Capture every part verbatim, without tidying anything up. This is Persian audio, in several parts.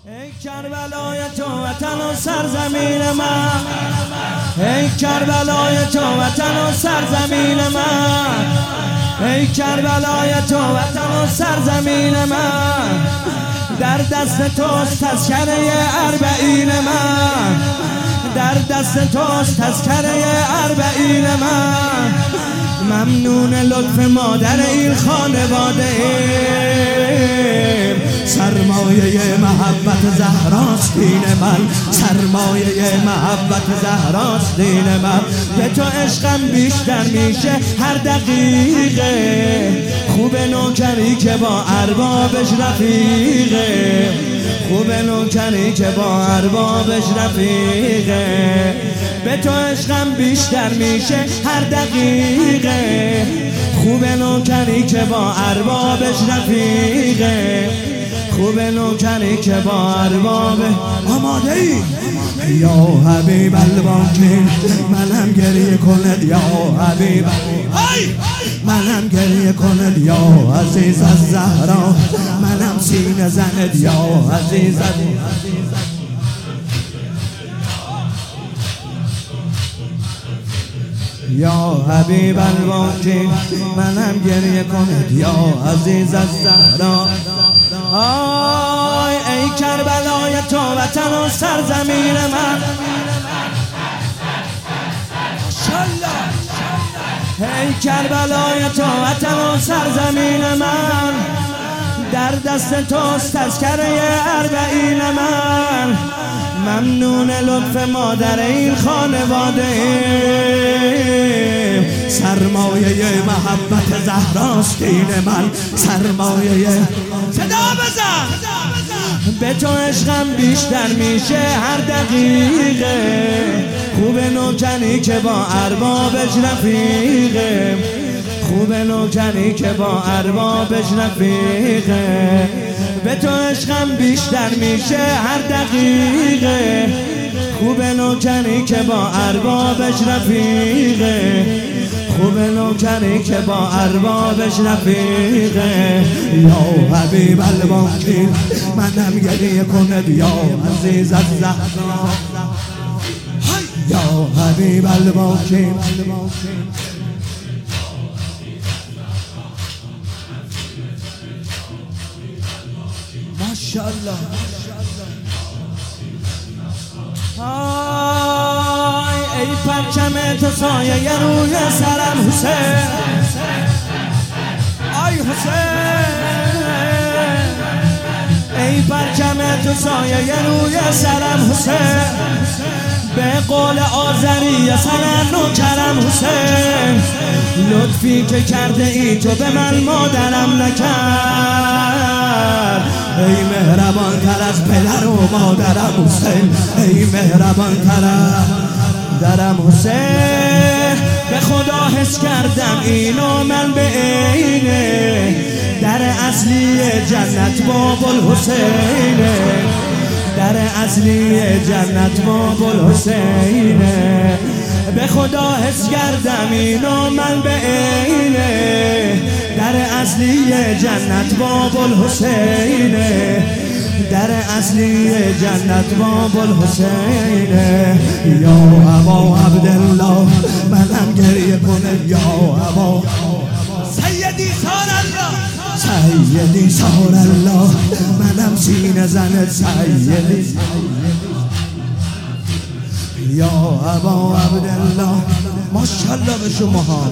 ای کربلای تو وطن و سرزمین من، ای کربلای تو وطن و سرزمین من، ای کربلای تو وطن و سرزمین من. در دست توست تذکره اربعین من، در دست توست تذکره اربعین من. ممنون لطف مادر این خانواده، سرمایه محبت زهراست دین من، سرمایه محبت زهراست دین من. به تو عشقم بیشتر میشه هر دقیقه، خوب نوکری که با اربابش رفیقه، خوب نوکری که با اربابش رفیقه. به تو عشقم بیشتر میشه هر دقیقه، خوب نوکری که با اربابش رفیقه، خوب نوکری که با ارباب. آماده ای؟ یا حبیب الباکین منم گریه کند، یا حبیب منم گریه کند، یا عزیز از زهرا منم سینه زند، یا عزیز از یا حبیب الباکین منم گریه کند، یا عزیز از زهرا. آی ای کربلای تو وطن و سرزمین من، ای کربلای تو وطن و سرزمین من. در دست توست تذکره اربعین من. ممنون لطف مادر این خانواده، سرمایه محبت زهراست دین من، سرمایه. صدا بزن. به تو عشقم بیشتر میشه هر دقیقه، خوب نوکری که با اربابش رفیقه، خوب نوکری که با اربابش رفیقه. به تو عشقم بیشتر میشه هر دقیقه، خوب نوکری که با اربابش رفیقه، خوب نوکری که با اربابش رفیقه. یا حبیب الباکین منم گریه کند، یا عزیز از زهرا، یا حبیب الباکین. ماشاءالله. آی ای پرچم تو سایه روی سرم حسین، آی حسین. ای پرچم تو سایه روی سرم حسین، به قول آذری سنن و کرم حسین. لطفی که کرده ای تو به من مادرم نکرد، ای مهربان تر از پدر و مادرم حسین، ای مهربان تر از درم حسین. به خدا حس کردم اینو من به عینه، در اصلی جنت باب الحسینه، در اصلی جنت باب الحسینه. به خدا حس کردم اینو من به عینه، در اصلی جنت باب الحسینه، در اصلی جنت باب الحسینه. یا ابا عبدالله منم گریه کنه، یا ابا سیدی سار الله، سیدی سار الله منم سینه زند، سیدی. یا ابا عبدالله ماشاءالله به شما ها.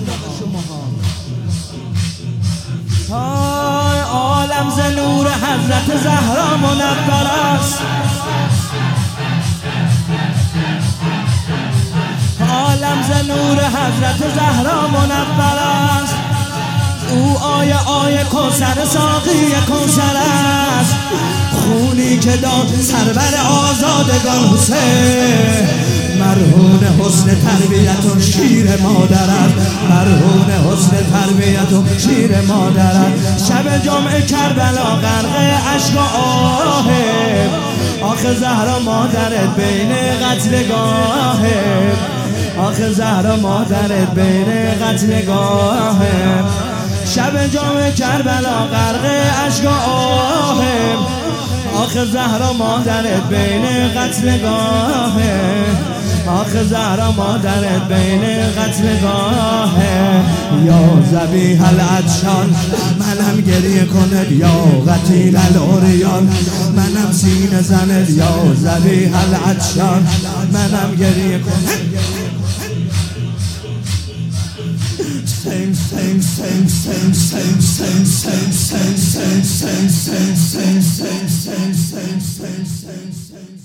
عالم ز نور حضرت زهرا منور است، عالم ز نور حضرت زهرا منور است. او آیه آیه کوثر ساقی کوثر است، خونی که داد سرور آزادگان حسین. مرهون حسن تربیت و شیر مادرت، مرهون حسن تربیت و شیر مادرت. شب جمعه کربلا غرق اشک و آه، آخه زهرا مادرت بین قتلگاهه، آخه زهرا مادرت بین قتلگاهه. شب جام کربلا غرق اشک و آه، آخه زهرا مادرت بین قتلگاهه، آخه زهرا مادرت بین قتلگاهه. یا ذبیح العطشان منم گریه کند، یا قتیل العریان منم سینه زند، یا ذبیح العطشان منم گریه کند. Same, same, same, same, same, same, same, same, same, same, same, same, same, same, same, same, same, same.